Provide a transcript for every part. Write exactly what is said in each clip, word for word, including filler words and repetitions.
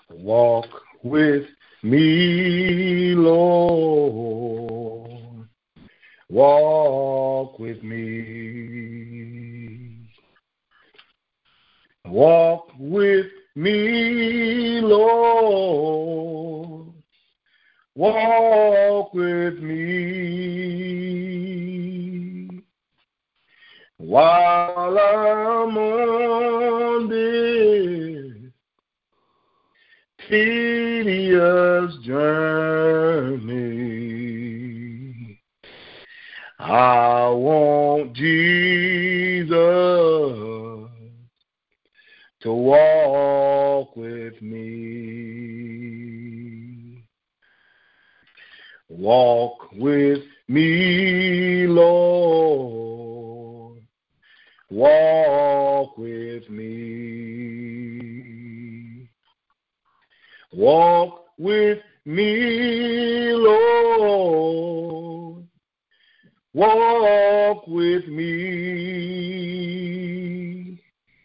Walk with me, Lord. Walk with me. Walk with me, Lord. Walk with me. While I'm on this tedious journey, I want Jesus to walk with me. Walk with me, Lord. Walk with me. Walk with me, Lord. Walk with me.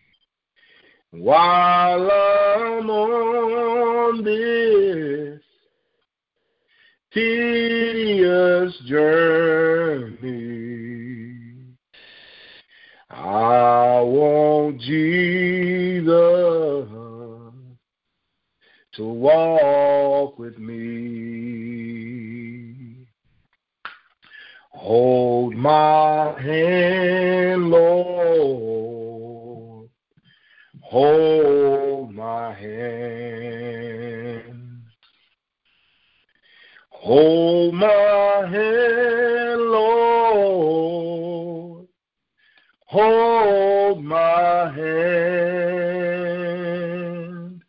While I'm on this tedious journey, I want Jesus to walk with me. Hold my hand, Lord. Hold my hand. Hold my hand, Lord. Hold my hand.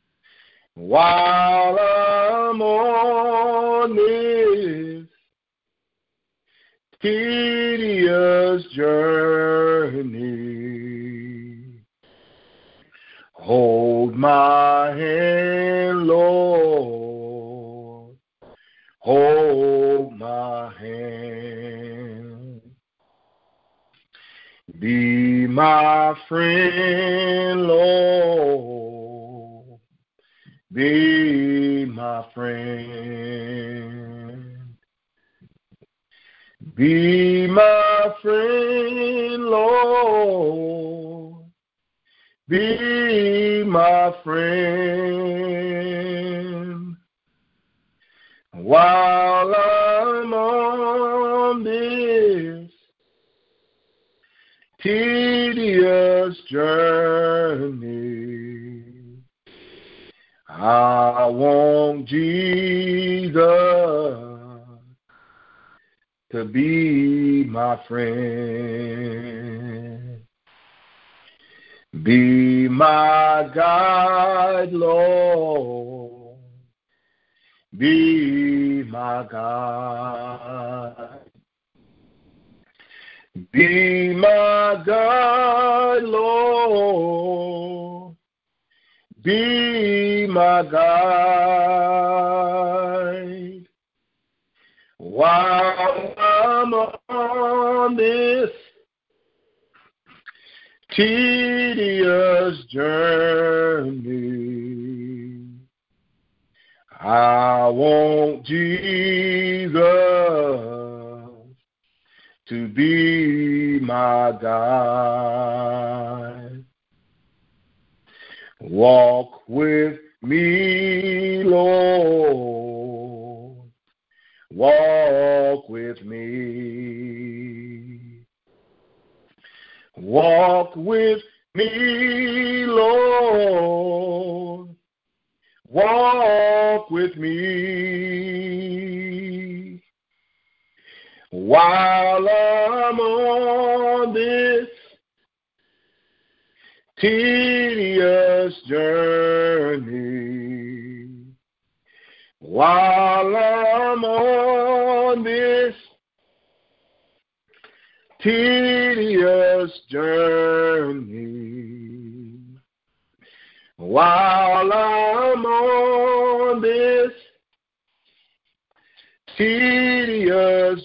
While I'm on this tedious journey, hold my hand, Lord. Hold my hand. Be my friend, Lord. Be my friend. Be my friend, Lord. Be my friend. While I'm on this tedious journey, I want Jesus to be my friend. Be my guide, Lord. Be my guide. Be my guide, Lord. Be my guide. While I'm on this tedious journey, I want Jesus to be my guide. Walk with me, Lord. Walk with me. Walk with me, Lord. Walk with me. While I'm on this tedious journey, while I'm on this tedious journey, while I'm on this tedious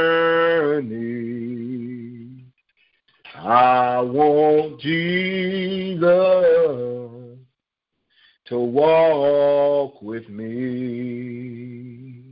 journey, I want Jesus to walk with me.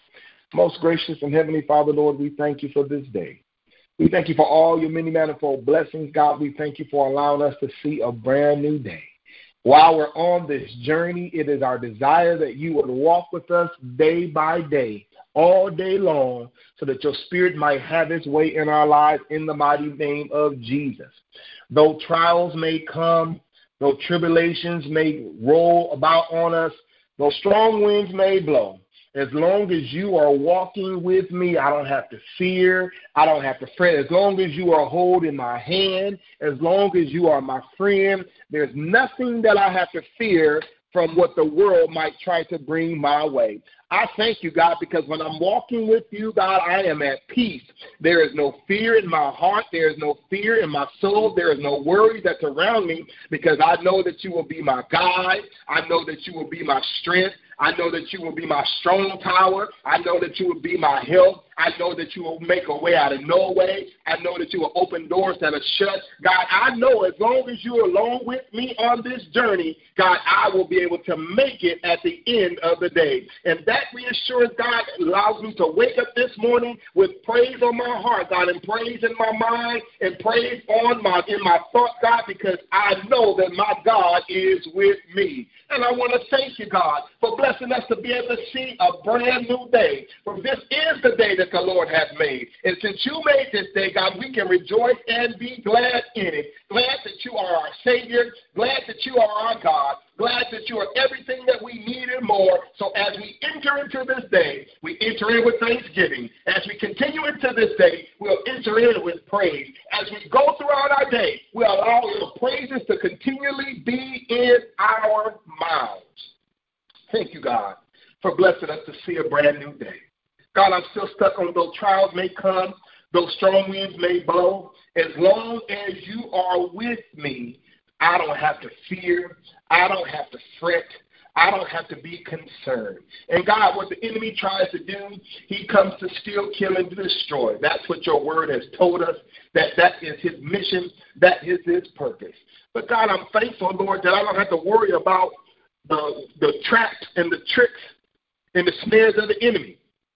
Most gracious and heavenly Father, Lord, we thank you for this day. We thank you for all your many manifold blessings, God. We thank you for allowing us to see a brand new day. While we're on this journey, it is our desire that you would walk with us day by day, all day long, so that your spirit might have its way in our lives in the mighty name of Jesus. Though trials may come, though tribulations may roll about on us, though strong winds may blow, as long as you are walking with me, I don't have to fear. I don't have to fret. As long as you are holding my hand, as long as you are my friend, there's nothing that I have to fear from what the world might try to bring my way. I thank you, God, because when I'm walking with you, God, I am at peace. There is no fear in my heart. There is no fear in my soul. There is no worry that's around me, because I know that you will be my guide. I know that you will be my strength. I know that you will be my strong tower. I know that you will be my help. I know that you will make a way out of no way. I know that you will open doors that are shut. God, I know as long as you are along with me on this journey, God, I will be able to make it at the end of the day. And that reassurance, God, allows me to wake up this morning with praise on my heart, God, and praise in my mind and praise on my in my thoughts, God, because I know that my God is with me. And I want to thank you, God, for blessing us to be able to see a brand new day. For this is the day that the Lord has made. And since you made this day, God, we can rejoice and be glad in it. Glad that you are our Savior. Glad that you are our God. Glad that you are everything that we need and more. So as we enter into this day, we enter in with thanksgiving. As we continue into this day, we'll enter in with praise. As we go throughout our day, we'll allow your praises to continually be in our mouths. Thank you, God, for blessing us to see a brand new day. God, I'm still stuck on those trials may come, those strong winds may blow. As long as you are with me, I don't have to fear. I don't have to fret. I don't have to be concerned. And God, what the enemy tries to do, he comes to steal, kill, and destroy. That's what your word has told us, that that is his mission, that is his purpose. But God, I'm thankful, Lord, that I don't have to worry about the, the traps and the tricks and the snares of the enemy.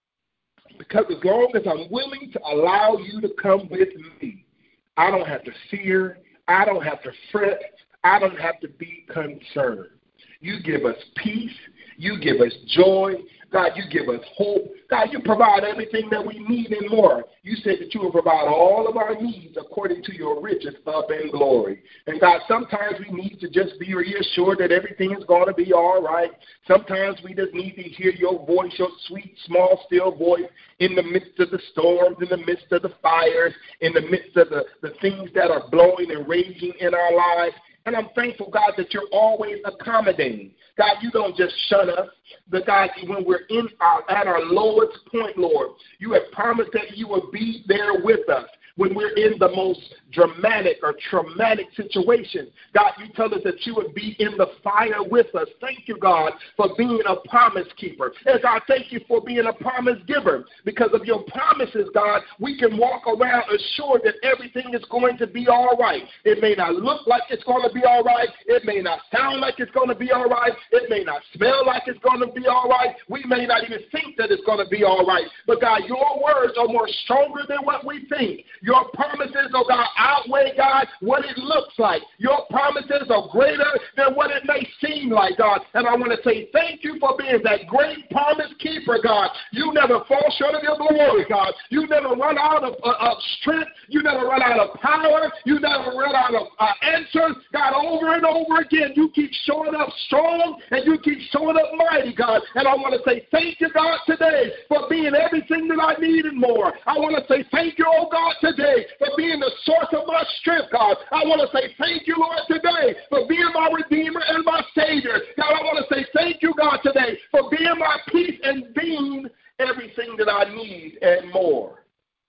Because as long as I'm willing to allow you to come with me, I don't have to fear. I don't have to fret. I don't have to be concerned. You give us peace. You give us joy. God, you give us hope. God, you provide everything that we need and more. You said that you will provide all of our needs according to your riches up in glory. And God, sometimes we need to just be reassured that everything is going to be all right. Sometimes we just need to hear your voice, your sweet, small, still voice in the midst of the storms, in the midst of the fires, in the midst of the, the things that are blowing and raging in our lives. And I'm thankful, God, that you're always accommodating. God, you don't just shun us. But God, when we're in our, at our lowest point, Lord, you have promised that you will be there with us. When we're in the most dramatic or traumatic situation, God, you tell us that you would be in the fire with us. Thank you, God, for being a promise keeper. And God, thank you for being a promise giver. Because of your promises, God, we can walk around assured that everything is going to be all right. It may not look like it's going to be all right. It may not sound like it's going to be all right. It may not smell like it's going to be all right. We may not even think that it's going to be all right. But God, your words are more stronger than what we think. Your promises, oh God, outweigh, God, what it looks like. Your promises are greater than what it may seem like, God. And I want to say thank you for being that great promise keeper, God. You never fall short of your glory, God. You never run out of, uh, of strength. You never run out of power. You never run out of uh, answers. God, over and over again, you keep showing up strong and you keep showing up mighty, God. And I want to say thank you, God, today for being everything that I need and more. I want to say thank you, oh God, today. Today for being the source of my strength, God. I want to say thank you, Lord, today for being my Redeemer and my Savior. God, I want to say thank you, God, today for being my peace and being everything that I need and more.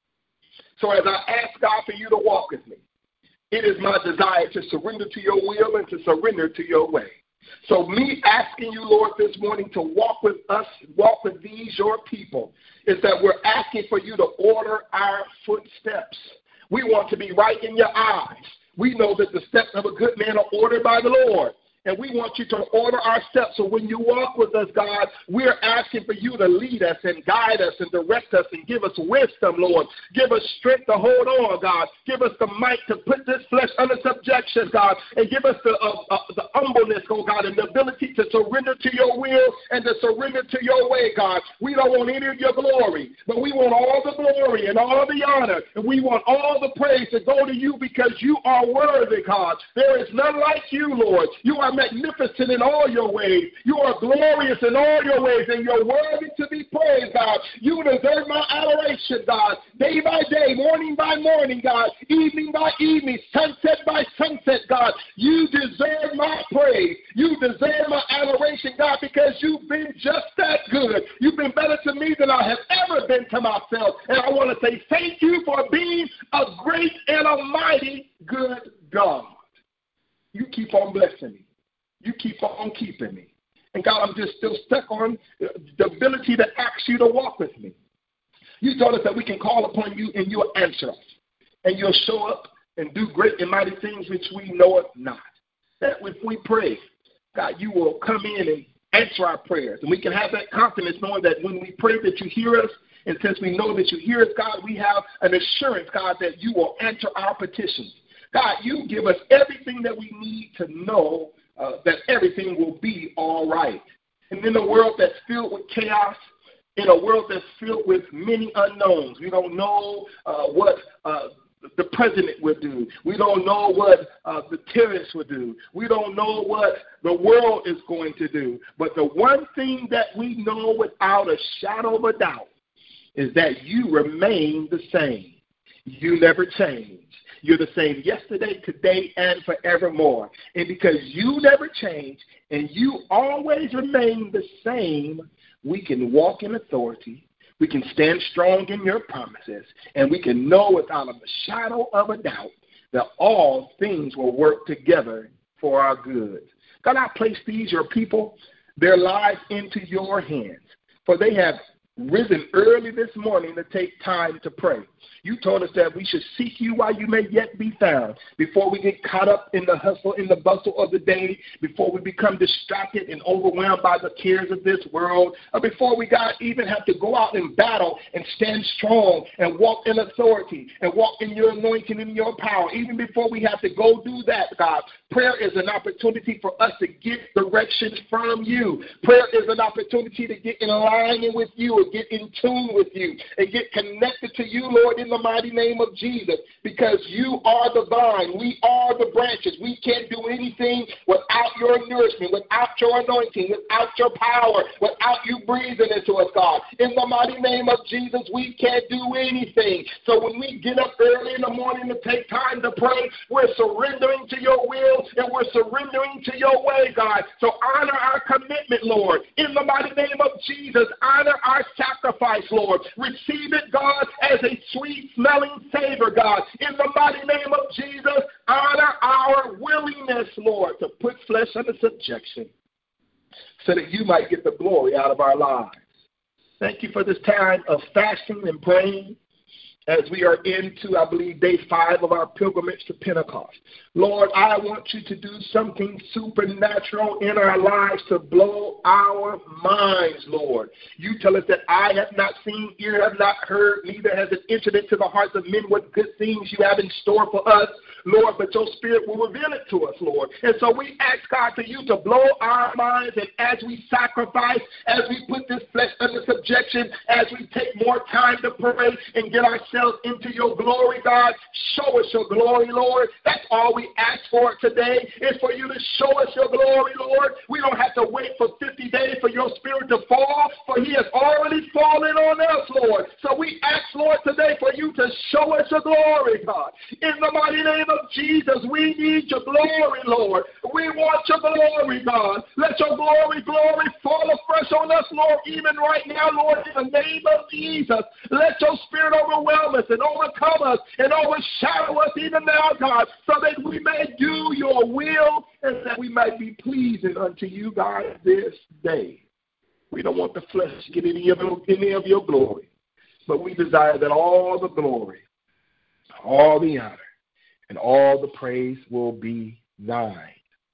So as I ask God for you to walk with me, it is my desire to surrender to your will and to surrender to your way. So me asking you, Lord, this morning to walk with us, walk with these, your people, is that we're asking for you to order our footsteps. We want to be right in your eyes. We know that the steps of a good man are ordered by the Lord. and we want you to order our steps. So when you walk with us, God, we're asking for you to lead us and guide us and direct us and give us wisdom, Lord. Give us strength to hold on, God. Give us the might to put this flesh under subjection, God, and give us the, uh, uh, the humbleness, oh God, and the ability to surrender to your will and to surrender to your way, God. We don't want any of your glory, but we want all the glory and all the honor, and we want all the praise to go to you because you are worthy, God. There is none like you, Lord. You are magnificent in all your ways. You are glorious in all your ways, and you're worthy to be praised, God. You deserve my adoration, God, day by day, morning by morning, God, evening by evening, sunset by sunset, God. You deserve my praise. You deserve my adoration, God, because you've been just that good. You've been better to me than I have ever been to myself, and I want to say thank you for being a great and a mighty good God. You keep on blessing me. You keep on keeping me. And God, I'm just still stuck on the ability to ask you to walk with me. You told us that we can call upon you and you'll answer us. And you'll show up and do great and mighty things which we know it not. That if we pray, God, you will come in and answer our prayers. And we can have that confidence knowing that when we pray that you hear us. And since we know that you hear us, God, we have an assurance, God, that you will answer our petitions. God, you give us everything that we need to know uh, that everything will be all right. And in a world that's filled with chaos, in a world that's filled with many unknowns, we don't know uh, what uh, the president would do. We don't know what uh, the terrorists would do. We don't know what the world is going to do. But the one thing that we know without a shadow of a doubt is that you remain the same. You never change. You're the same yesterday, today, and forevermore. And because you never change and you always remain the same, we can walk in authority, we can stand strong in your promises, and we can know without a shadow of a doubt that all things will work together for our good. God, I place these, your people, their lives into your hands, for they have risen early this morning to take time to pray. You told us that we should seek you while you may yet be found, before we get caught up in the hustle, in the bustle of the day, before we become distracted and overwhelmed by the cares of this world, or before we, God, even have to go out in battle and stand strong and walk in authority and walk in your anointing and your power. Even before we have to go do that, God, prayer is an opportunity for us to get direction from you. Prayer is an opportunity to get in alignment with you and get in tune with you and get connected to you, Lord, in the mighty name of Jesus, because you are the vine. We are the branches. We can't do anything without your nourishment, without your anointing, without your power, without you breathing into us, God. In the mighty name of Jesus, we can't do anything. So when we get up early in the morning to take time to pray, we're surrendering to your will and we're surrendering to your way, God. So honor our commitment, Lord. In the mighty name of Jesus, honor our sacrifice, Lord. Receive it, God, as a sweet smelling savor, God. In the mighty name of Jesus, honor our willingness, Lord, to put flesh under subjection so that you might get the glory out of our lives. Thank you for this time of fasting and praying as we are into, I believe, day five of our pilgrimage to Pentecost. Lord, I want you to do something supernatural in our lives to blow our minds, Lord. You tell us that eye have not seen, ear have not heard, neither has it entered into the hearts of men what good things you have in store for us, Lord, but your spirit will reveal it to us, Lord. And so we ask, God, for you to blow our minds, and as we sacrifice, as we put this flesh under subjection, as we take more time to pray and get ourselves into your glory, God, show us your glory, Lord. That's all we ask for today, is for you to show us your glory, Lord. We don't have to wait for fifty days for your spirit to fall, for he has already fallen on us, Lord. So we ask, Lord, today for you to show us your glory, God. In the mighty name of Jesus, we need your glory, Lord. We want your glory, God. Let your glory, glory fall afresh on us, Lord, even right now, Lord, in the name of Jesus. Let your spirit overwhelm us and overcome us and overshadow us even now, God, so that we may do your will and that we might be pleasing unto you, God, this day. We don't want the flesh to get any of, any of your glory, but we desire that all the glory, all the honor, and all the praise will be thine.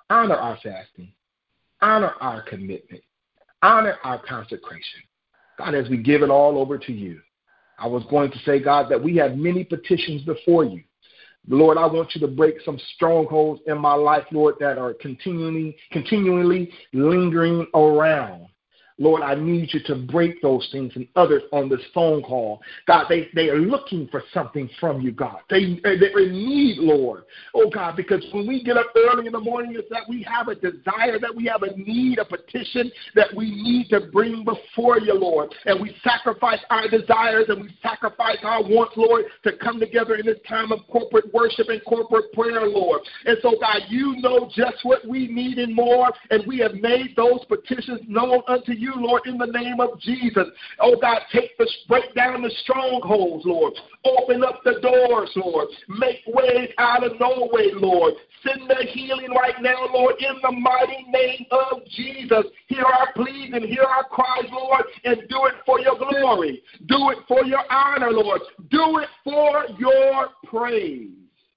Honor our fasting. Honor our commitment. Honor our consecration. God, as we give it all over to you, I was going to say, God, that we have many petitions before you. Lord, I want you to break some strongholds in my life, Lord, that are continually, continually lingering around. Lord, I need you to break those things and others on this phone call. God, they, they are looking for something from you, God. They, they're in need, Lord. Oh, God, because when we get up early in the morning, it's that we have a desire, that we have a need, a petition that we need to bring before you, Lord. And we sacrifice our desires and we sacrifice our wants, Lord, to come together in this time of corporate worship and corporate prayer, Lord. And so, God, you know just what we need and more, and we have made those petitions known unto you, Lord, in the name of Jesus. Oh, God, take the, break down the strongholds, Lord. Open up the doors, Lord. Make ways out of no way, Lord. Send the healing right now, Lord, in the mighty name of Jesus. Hear our pleas and hear our cries, Lord, and do it for your glory. Do it for your honor, Lord. Do it for your praise.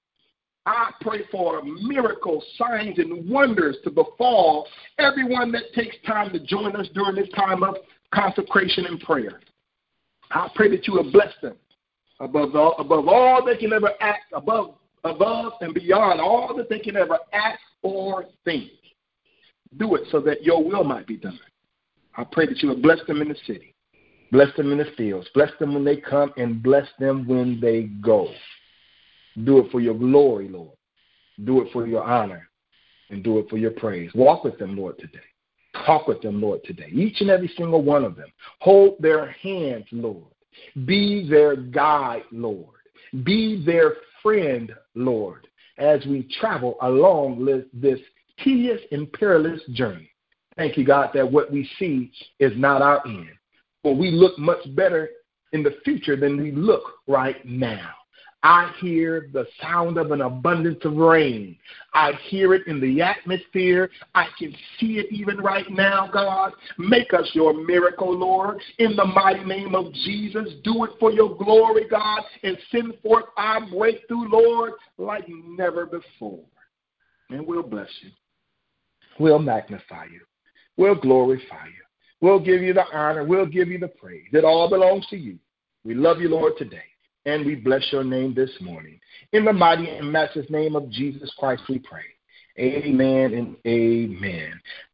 I pray for miracles, signs, and wonders to befall everyone that takes time to join us during this time of consecration and prayer. I pray that you will bless them above all, above all they can ever ask, above, above and beyond all that they can ever ask or think. Do it so that your will might be done. I pray that you will bless them in the city, bless them in the fields, bless them when they come, and bless them when they go. Do it for your glory, Lord. Do it for your honor, and do it for your praise. Walk with them, Lord, today. Talk with them, Lord, today. Each and every single one of them. Hold their hands, Lord. Be their guide, Lord. Be their friend, Lord, as we travel along this tedious and perilous journey. Thank you, God, that what we see is not our end. For we look much better in the future than we look right now. I hear the sound of an abundance of rain. I hear it in the atmosphere. I can see it even right now, God. Make us your miracle, Lord, in the mighty name of Jesus. Do it for your glory, God, and send forth our breakthrough, Lord, like never before. And we'll bless you. We'll magnify you. We'll glorify you. We'll give you the honor. We'll give you the praise. It all belongs to you. We love you, Lord, today. And we bless your name this morning. In the mighty and matchless name of Jesus Christ we pray. Amen and amen.